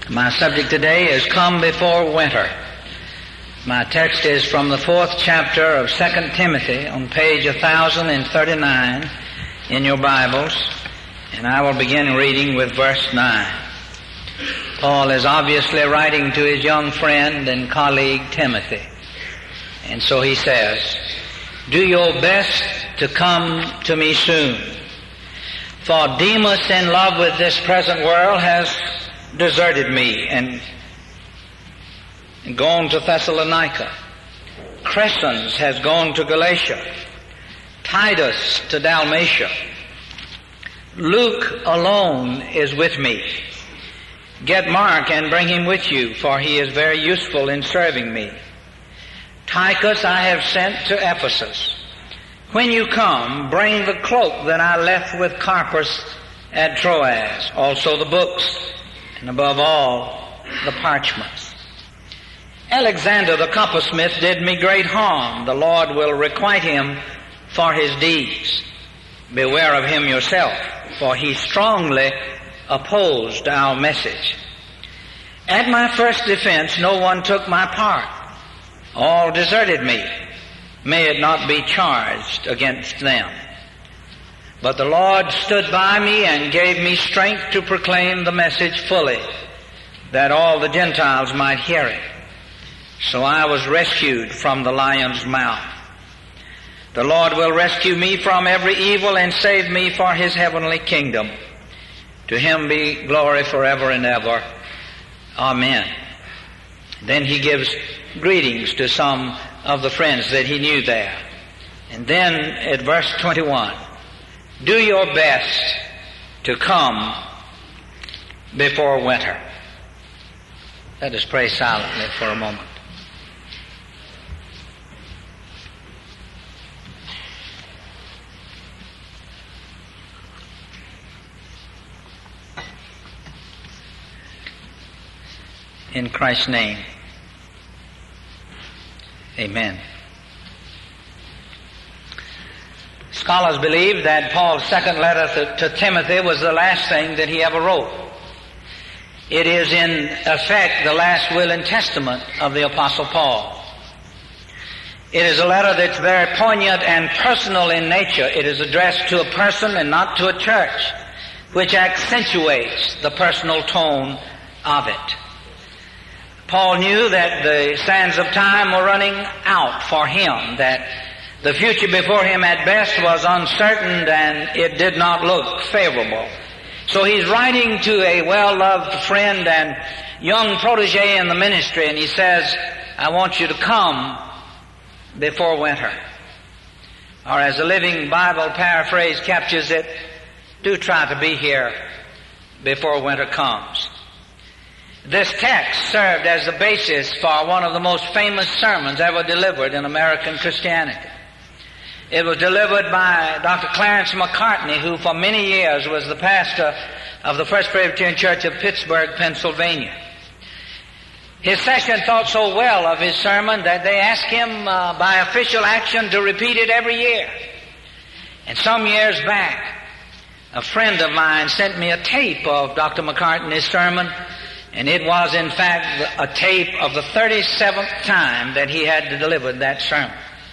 My subject today is Come Before Winter. My text is from the 4th chapter of 2 Timothy on page 1039 in your Bibles, and I will begin reading with verse 9. Paul is obviously writing to his young friend and colleague Timothy, and so he says, "Do your best to come to me soon, for Demas, in love with this present world, has deserted me and gone to Thessalonica. Crescens has gone to Galatia, Titus to Dalmatia. Luke alone is with me. Get Mark and bring him with you, for he is very useful in serving me. Tychus I have sent to Ephesus. When you come, bring the cloak that I left with Carpus at Troas, also the books, and above all, the parchments. Alexander the coppersmith did me great harm. The Lord will requite him for his deeds. Beware of him yourself, for he strongly opposed our message. At my first defense, no one took my part. All deserted me. May it not be charged against them. But the Lord stood by me and gave me strength to proclaim the message fully, that all the Gentiles might hear it. So I was rescued from the lion's mouth. The Lord will rescue me from every evil and save me for his heavenly kingdom. To him be glory forever and ever. Amen." Then he gives greetings to some of the friends that he knew there. And then at verse 21, "Do your best to come before winter." Let us pray silently for a moment. In Christ's name, amen. Scholars believe that Paul's second letter to Timothy was the last thing that he ever wrote. It is in effect the last will and testament of the Apostle Paul. It is a letter that's very poignant and personal in nature. It is addressed to a person and not to a church, which accentuates the personal tone of it. Paul knew that the sands of time were running out for him, that the future before him at best was uncertain and it did not look favorable. So he's writing to a well-loved friend and young protege in the ministry, and he says, "I want you to come before winter." Or as the Living Bible paraphrase captures it, do try to be here before winter comes. This text served as the basis for one of the most famous sermons ever delivered in American Christianity. It was delivered by Dr. Clarence McCartney, who for many years was the pastor of the First Presbyterian Church of Pittsburgh, Pennsylvania. His session thought so well of his sermon that they asked him by official action to repeat it every year. And some years back, a friend of mine sent me a tape of Dr. McCartney's sermon, and it was in fact a tape of the 37th time that he had delivered that sermon.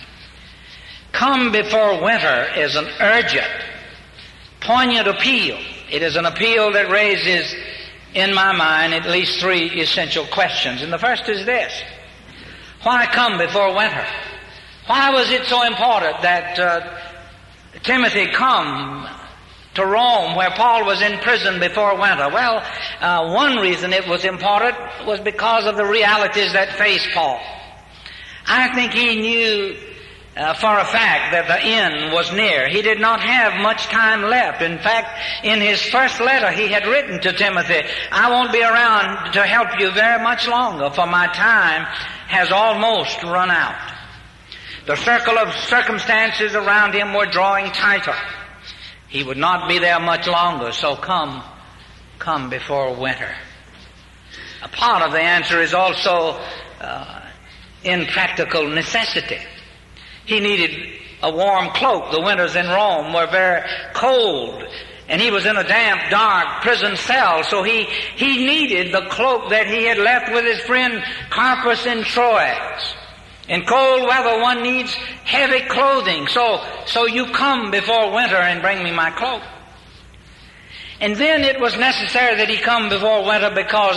Come before winter is an urgent, poignant appeal. It is an appeal that raises, in my mind, at least three essential questions. And the first is this: why come before winter? Why was it so important that Timothy come to Rome, where Paul was in prison before winter? Well, one reason it was important was because of the realities that faced Paul. I think he knew for a fact that the end was near. He did not have much time left. In fact, in his first letter he had written to Timothy, "I won't be around to help you very much longer, for my time has almost run out." The circle of circumstances around him were drawing tighter. He would not be there much longer, so come before winter. A part of the answer is also in practical necessity. He needed a warm cloak. The winters in Rome were very cold, And he was in a damp, dark prison cell, so he needed the cloak that he had left with his friend Carpus in Troas. In cold weather, one needs heavy clothing, so you come before winter and bring me my cloak. And then it was necessary that he come before winter because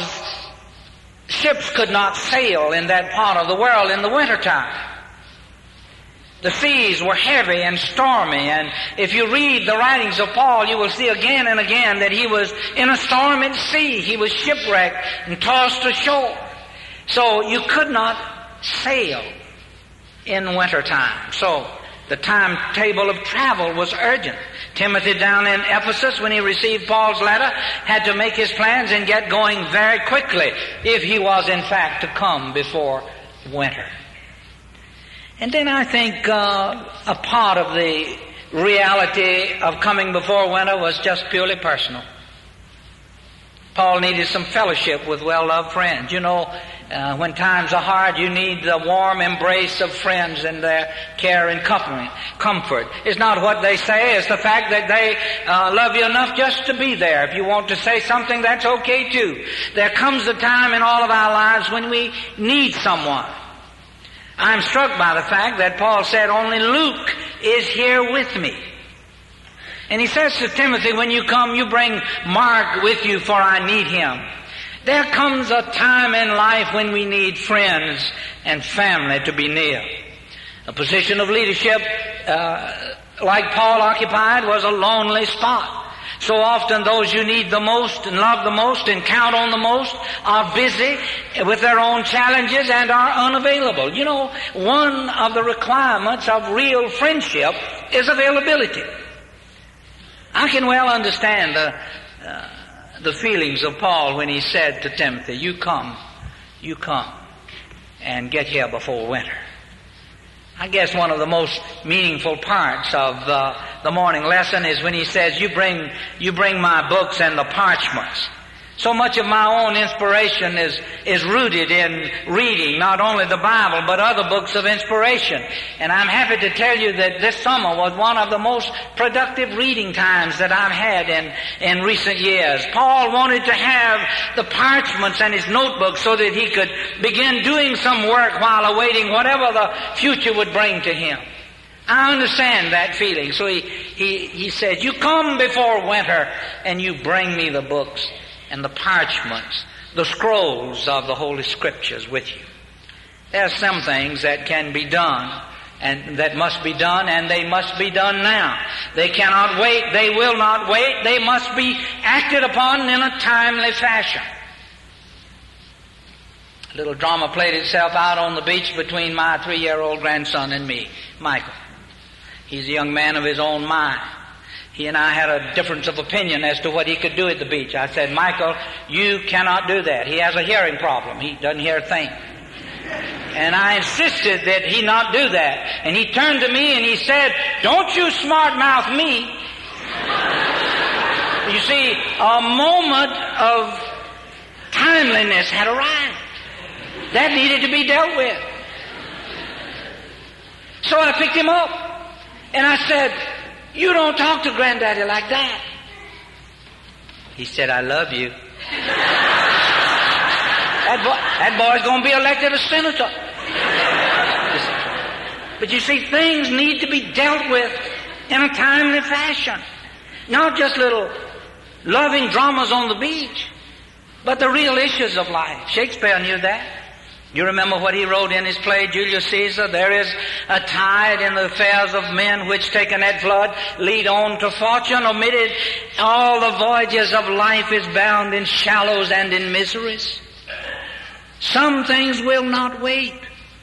ships could not sail in that part of the world in the wintertime. The seas were heavy and stormy, and if you read the writings of Paul, you will see again and again that he was in a storm at sea. He was shipwrecked and tossed ashore. So you could not sail in wintertime. So the timetable of travel was urgent. Timothy down in Ephesus, when he received Paul's letter, had to make his plans and get going very quickly if he was in fact to come before winter. And then I think a part of the reality of coming before winter was just purely personal. Paul needed some fellowship with well-loved friends. You know, when times are hard, you need the warm embrace of friends and their care and comfort. It's not what they say, it's the fact that they love you enough just to be there. If you want to say something, that's okay too. There comes a time in all of our lives when we need someone. I'm struck by the fact that Paul said, only Luke is here with me. And he says to Timothy, when you come, you bring Mark with you, for I need him. There comes a time in life when we need friends and family to be near. A position of leadership, like Paul occupied, was a lonely spot. So often those you need the most and love the most and count on the most are busy with their own challenges and are unavailable. You know, one of the requirements of real friendship is availability. I can well understand the feelings of Paul when he said to Timothy, you come and get here before winter. I guess one of the most meaningful parts of the morning lesson is when he says, you bring my books and the parchments. So much of my own inspiration is rooted in reading not only the Bible but other books of inspiration. And I'm happy to tell you that this summer was one of the most productive reading times that I've had in recent years. Paul wanted to have the parchments and his notebooks so that he could begin doing some work while awaiting whatever the future would bring to him. I understand that feeling. So he said, you come before winter and you bring me the books and the parchments, the scrolls of the Holy Scriptures with you. There are some things that can be done and that must be done, and they must be done now. They cannot wait. They will not wait. They must be acted upon in a timely fashion. A little drama played itself out on the beach between my 3-year-old grandson and me, Michael. He's a young man of his own mind. He and I had a difference of opinion as to what he could do at the beach. I said, Michael, you cannot do that. He has a hearing problem. He doesn't hear a thing. And I insisted that he not do that. And he turned to me and he said, don't you smart mouth me. You see, a moment of timeliness had arrived. That needed to be dealt with. So I picked him up and I said, you don't talk to Granddaddy like that. He said, I love you. That boy's going to be elected a senator. But you see, things need to be dealt with in a timely fashion. Not just little loving dramas on the beach, but the real issues of life. Shakespeare knew that. You remember what he wrote in his play, Julius Caesar? There is a tide in the affairs of men which taken at flood lead on to fortune. Omitted all the voyages of life is bound in shallows and in miseries. Some things will not wait.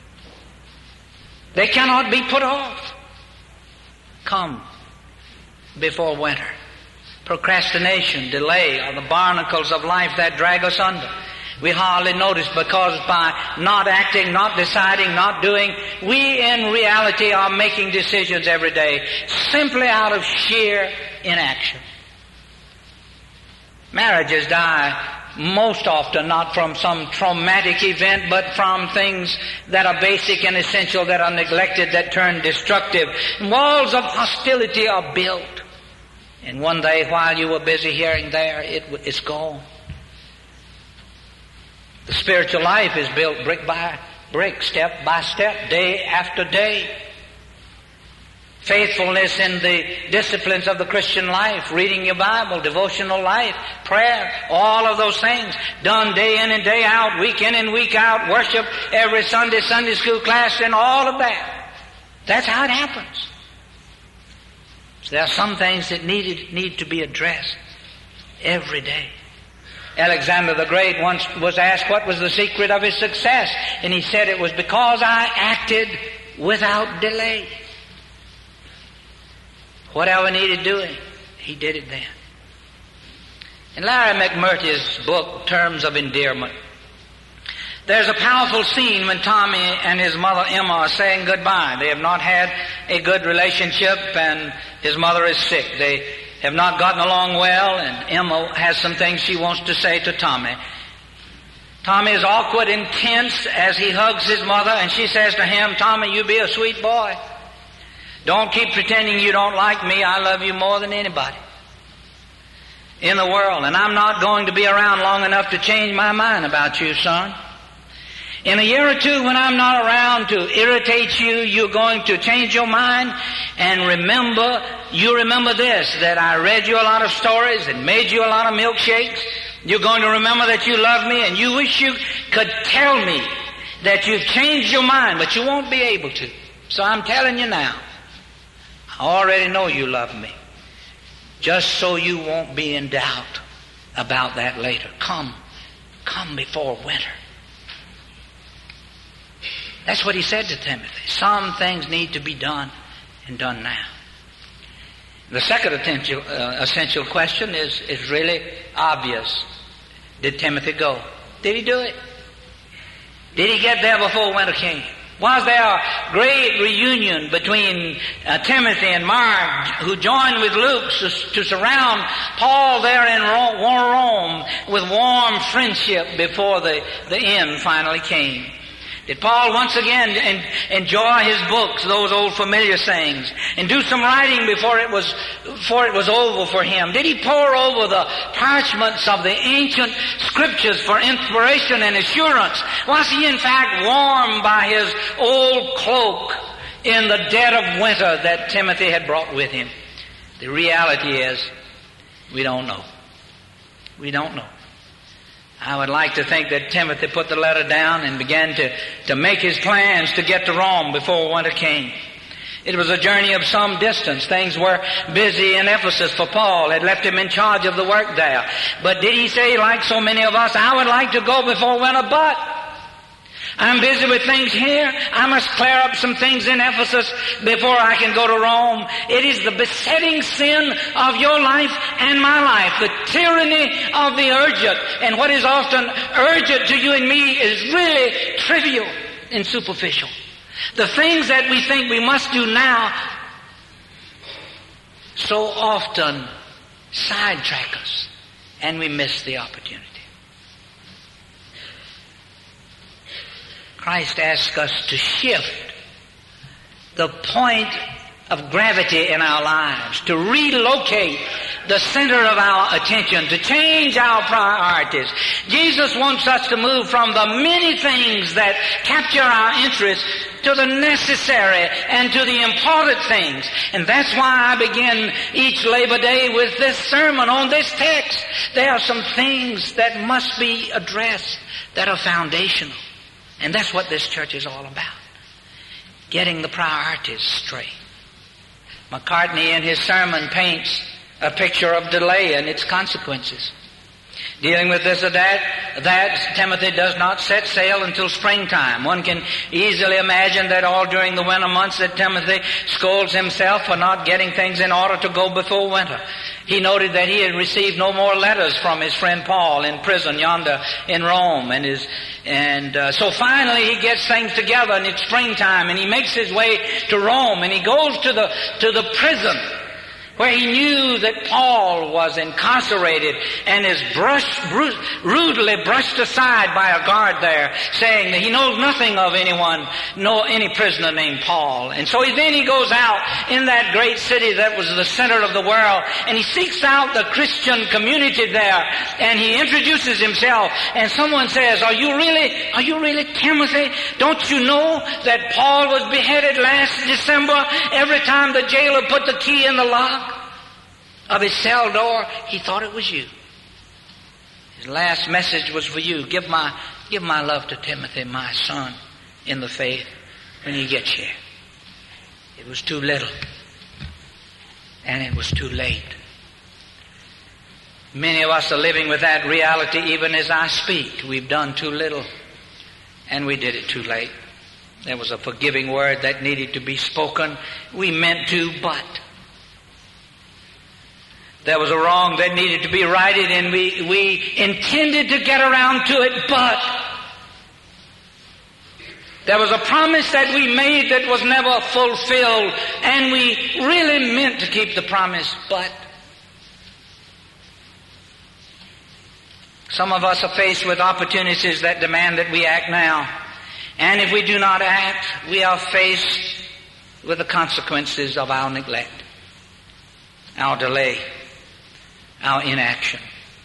They cannot be put off. Come before winter. Procrastination, delay are the barnacles of life that drag us under. We hardly notice because by not acting, not deciding, not doing, we in reality are making decisions every day simply out of sheer inaction. Marriages die most often not from some traumatic event, but from things that are basic and essential, that are neglected, that turn destructive. Walls of hostility are built. And one day while you were busy hearing there, it's gone. The spiritual life is built brick by brick, step by step, day after day. Faithfulness in the disciplines of the Christian life, reading your Bible, devotional life, prayer, all of those things done day in and day out, week in and week out, worship every Sunday, Sunday school class, and all of that. That's how it happens. So there are some things that need to be addressed every day. Alexander the Great once was asked what was the secret of his success, and he said it was because I acted without delay. Whatever needed doing, he did it then. In Larry McMurtry's book, Terms of Endearment, there's a powerful scene when Tommy and his mother Emma are saying goodbye. They have not had a good relationship, and his mother is sick. They have not gotten along well, and Emma has some things she wants to say to Tommy. Tommy is awkward and tense as he hugs his mother, and she says to him, Tommy, you be a sweet boy. Don't keep pretending you don't like me. I love you more than anybody in the world, and I'm not going to be around long enough to change my mind about you, son. In a year or two, when I'm not around to irritate you, you're going to change your mind and remember this, that I read you a lot of stories and made you a lot of milkshakes. You're going to remember that you love me, and you wish you could tell me that you've changed your mind, but you won't be able to. So I'm telling you now, I already know you love me, just so you won't be in doubt about that later. Come before winter. That's what he said to Timothy. Some things need to be done and done now. The second essential question is really obvious. Did Timothy go? Did he do it? Did he get there before winter came? Was there a great reunion between Timothy and Mark, who joined with Luke to surround Paul there in Rome with warm friendship before the end finally came? Did Paul once again enjoy his books, those old familiar sayings, and do some writing before it was over for him? Did he pore over the parchments of the ancient scriptures for inspiration and assurance? Was he in fact warmed by his old cloak in the dead of winter that Timothy had brought with him? The reality is, we don't know. We don't know. I would like to think that Timothy put the letter down and began to make his plans to get to Rome before winter came. It was a journey of some distance. Things were busy in Ephesus for Paul. Had left him in charge of the work there. But did he say, like so many of us, I would like to go before winter, but I'm busy with things here. I must clear up some things in Ephesus before I can go to Rome. It is the besetting sin of your life and my life, the tyranny of the urgent. And what is often urgent to you and me is really trivial and superficial. The things that we think we must do now so often sidetrack us, and we miss the opportunity. Christ asks us to shift the point of gravity in our lives, to relocate the center of our attention, to change our priorities. Jesus wants us to move from the many things that capture our interest to the necessary and to the important things. And that's why I begin each Labor Day with this sermon on this text. There are some things that must be addressed that are foundational. And that's what this church is all about. Getting the priorities straight. McCartney in his sermon paints a picture of delay and its consequences. Dealing with this or that, Timothy does not set sail until springtime. One can easily imagine that all during the winter months that Timothy scolds himself for not getting things in order to go before winter. He noted that he had received no more letters from his friend Paul in prison yonder in Rome, so finally he gets things together, and it's springtime, and he makes his way to Rome, and he goes to the prison. where he knew that Paul was incarcerated and is rudely brushed aside by a guard there, saying that he knows nothing of any prisoner named Paul. And so then he goes out in that great city that was the center of the world, and he seeks out the Christian community there, and he introduces himself, and someone says, Are you really Timothy? Don't you know that Paul was beheaded last December? Every time the jailer put the key in the lock of his cell door, he thought it was you. His last message was for you. Give my love to Timothy, my son, in the faith, when he gets here. It was too little, and it was too late. Many of us are living with that reality even as I speak. We've done too little, and we did it too late. There was a forgiving word that needed to be spoken. We meant to, but there was a wrong that needed to be righted, and we intended to get around to it, but there was a promise that we made that was never fulfilled, and we really meant to keep the promise, but some of us are faced with opportunities that demand that we act now. And if we do not act, we are faced with the consequences of our neglect, our delay, our inaction.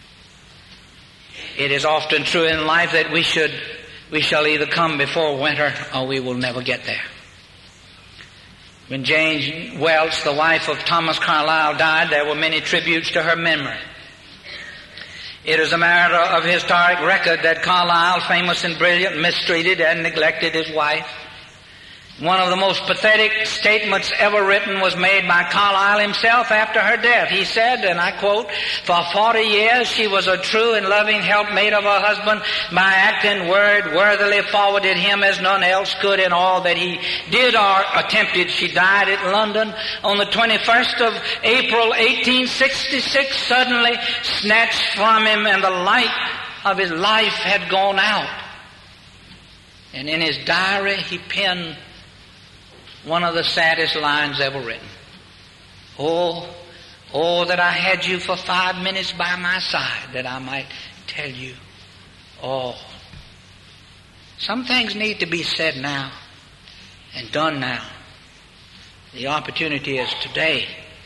It is often true in life that we shall either come before winter or we will never get there. When Jane Welch, the wife of Thomas Carlyle, died, there were many tributes to her memory. It is a matter of historic record that Carlyle, famous and brilliant, mistreated and neglected his wife. One of the most pathetic statements ever written was made by Carlyle himself after her death. He said, and I quote, "For 40 years she was a true and loving helpmate of her husband. By act and word worthily forwarded him as none else could in all that he did or attempted." She died at London on the 21st of April, 1866, suddenly snatched from him, and the light of his life had gone out. And in his diary he penned one of the saddest lines ever written. Oh, that I had you for 5 minutes by my side, that I might tell you all. Some things need to be said now and done now. The opportunity is today,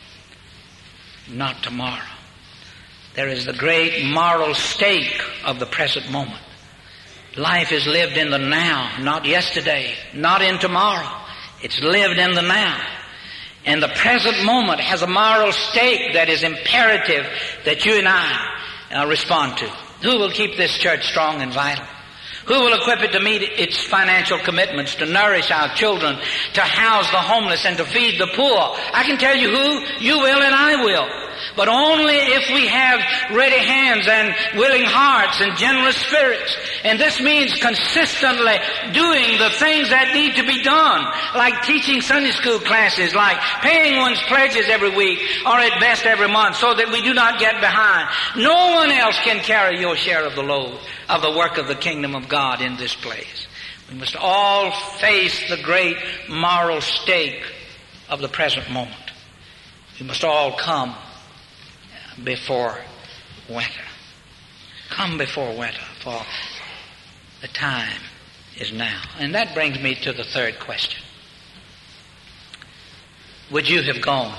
not tomorrow. There is the great moral stake of the present moment. Life is lived in the now, not yesterday, not in tomorrow. It's lived in the now. And the present moment has a moral stake that is imperative that you and I respond to. Who will keep this church strong and vital? Who will equip it to meet its financial commitments, to nourish our children, to house the homeless, and to feed the poor? I can tell you who. You will and I will. But only if we have ready hands and willing hearts and generous spirits. And this means consistently doing the things that need to be done, like teaching Sunday school classes, like paying one's pledges every week, or at best every month, so that we do not get behind. No one else can carry your share of the load of the work of the kingdom of God in this place. We must all face the great moral stake of the present moment. We must all come before winter. Come before winter, for the time is now. And that brings me to the third question. Would you have gone?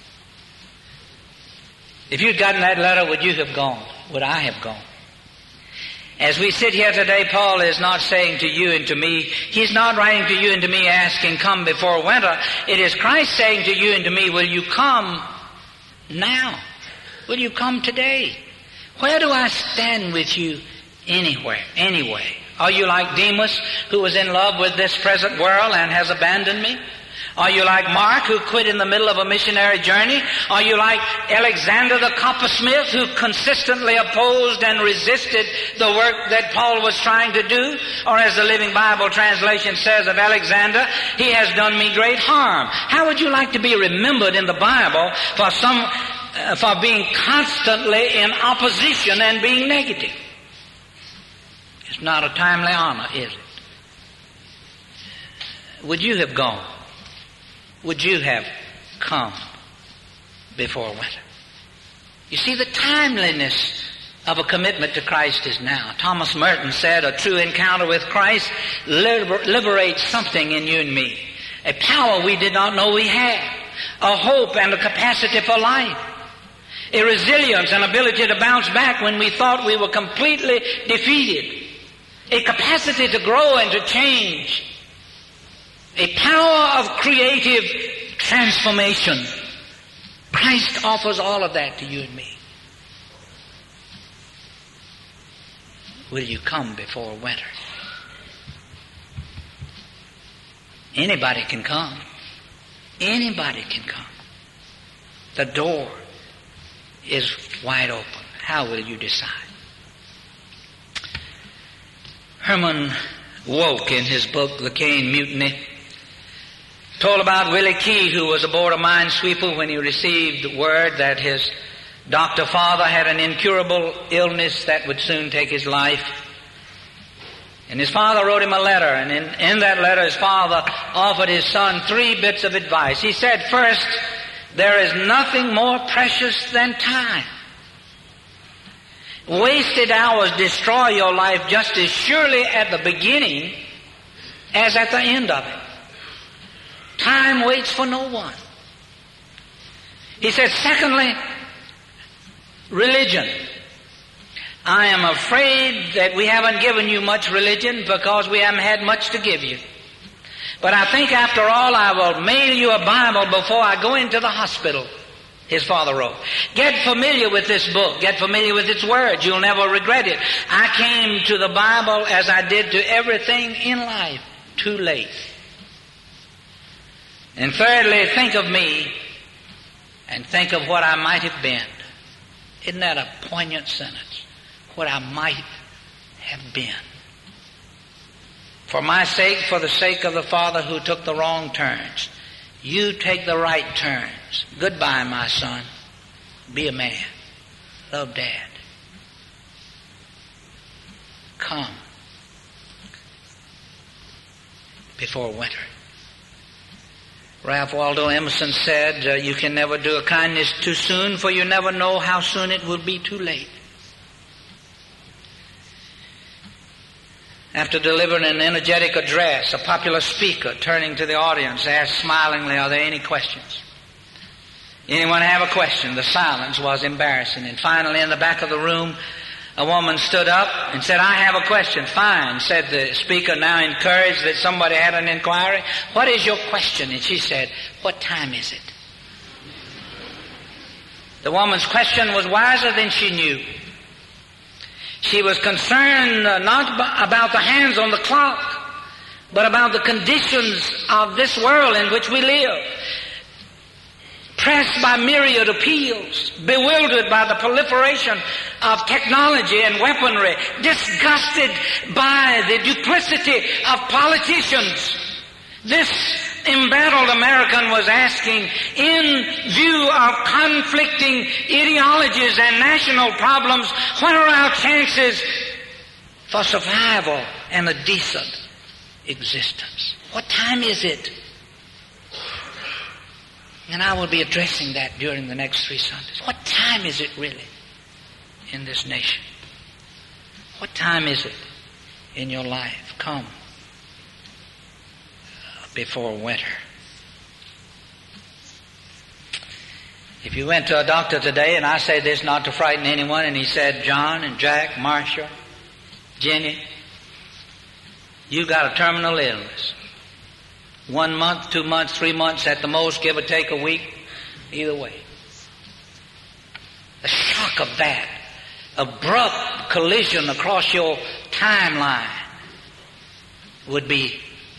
If you'd gotten that letter, would you have gone? Would I have gone? As we sit here today, Paul is not saying to you and to me, he's not writing to you and to me asking, come before winter. It is Christ saying to you and to me, will you come now? Will you come today? Where do I stand with you anyway? Are you like Demas, who was in love with this present world and has abandoned me? Are you like Mark, who quit in the middle of a missionary journey? Are you like Alexander the coppersmith, who consistently opposed and resisted the work that Paul was trying to do? Or as the Living Bible translation says of Alexander, he has done me great harm. How would you like to be remembered in the Bible for being constantly in opposition and being negative? It's not a timely honor, is it? Would you have gone? Would you have come? before winter. You see, the timeliness of a commitment to Christ is now. Thomas Merton said, a true encounter with Christ liberates something in you and me. A power we did not know we had. A hope and a capacity for life. A resilience and ability to bounce back when we thought we were completely defeated. A capacity to grow and to change. A power of creative transformation. Christ offers all of that to you and me. Will you come before winter? Anybody can come. Anybody can come. The door is wide open. How will you decide? Herman Wouk, in his book, The Cain Mutiny, told about Willie Key, who was aboard a minesweeper when he received word that his doctor father had an incurable illness that would soon take his life. And his father wrote him a letter, and in that letter his father offered his son 3 bits of advice. He said, first, there is nothing more precious than time. Wasted hours destroy your life just as surely at the beginning as at the end of it. Time waits for no one. He said, secondly, religion. I am afraid that we haven't given you much religion because we haven't had much to give you. But I think after all I will mail you a Bible before I go into the hospital, his father wrote. Get familiar with this book. Get familiar with its words. You'll never regret it. I came to the Bible as I did to everything in life, too late. And thirdly, think of me and think of what I might have been. Isn't that a poignant sentence? What I might have been. For my sake, for the sake of the father who took the wrong turns, you take the right turns. Goodbye, my son. Be a man. Love Dad. Come before winter. Ralph Waldo Emerson said, you can never do a kindness too soon, for you never know how soon it will be too late. After delivering an energetic address, a popular speaker, turning to the audience, asked smilingly, are there any questions? Anyone have a question? The silence was embarrassing. And finally, in the back of the room, a woman stood up and said, I have a question. Fine, said the speaker, now encouraged that somebody had an inquiry. What is your question? And she said, what time is it? The woman's question was wiser than she knew. She was concerned not about the hands on the clock, but about the conditions of this world in which we live. Pressed by myriad appeals, bewildered by the proliferation of technology and weaponry, disgusted by the duplicity of politicians, this embattled American was asking, in view of conflicting ideologies and national problems, what are our chances for survival and a decent existence? What time is it? And I will be addressing that during the next 3 Sundays. What time is it really in this nation? What time is it in your life? Come before winter. If you went to a doctor today, and I say this not to frighten anyone, and he said, John and Jack, Marcia, Jenny, you got a terminal illness. 1 month, 2 months, 3 months at the most, give or take a week, either way. The shock of that, abrupt collision across your timeline would be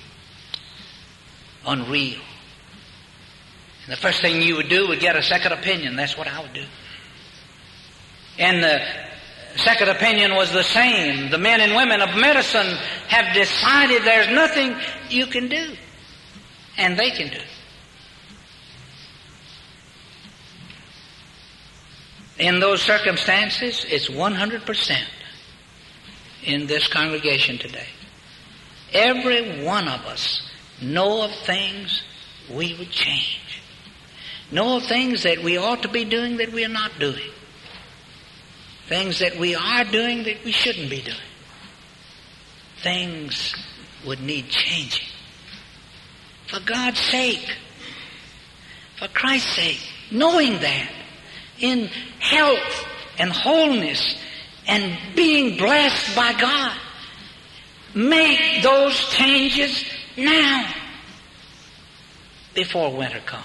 unreal. And the first thing you would do would get a second opinion. That's what I would do. And the second opinion was the same. The men and women of medicine have decided there's nothing you can do. And they can do. In those circumstances, it's 100% in this congregation today. Every one of us know of things we would change. Know of things that we ought to be doing that we are not doing. Things that we are doing that we shouldn't be doing. Things would need changing. For God's sake. For Christ's sake. Knowing that. In health and wholeness and being blessed by God. Make those changes now. Before winter comes.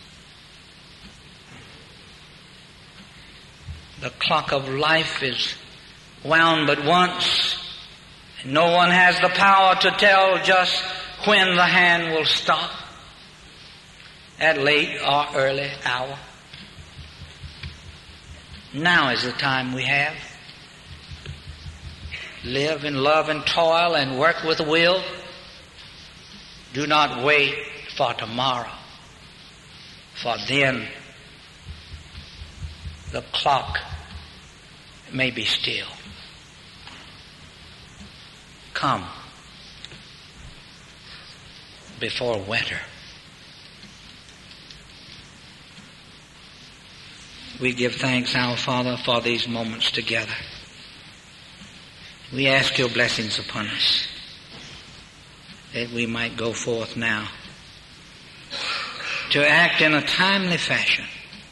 The clock of life is wound but once. And no one has the power to tell just when the hand will stop. At late or early hour. Now is the time we have. Live in love and toil and work with will. Do not wait for tomorrow. For then the clock may be still. Come before winter. We give thanks, our Father, for these moments together. We ask your blessings upon us, that we might go forth now to act in a timely fashion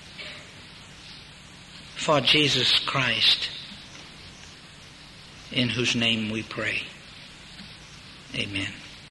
for Jesus Christ, in whose name we pray. Amen.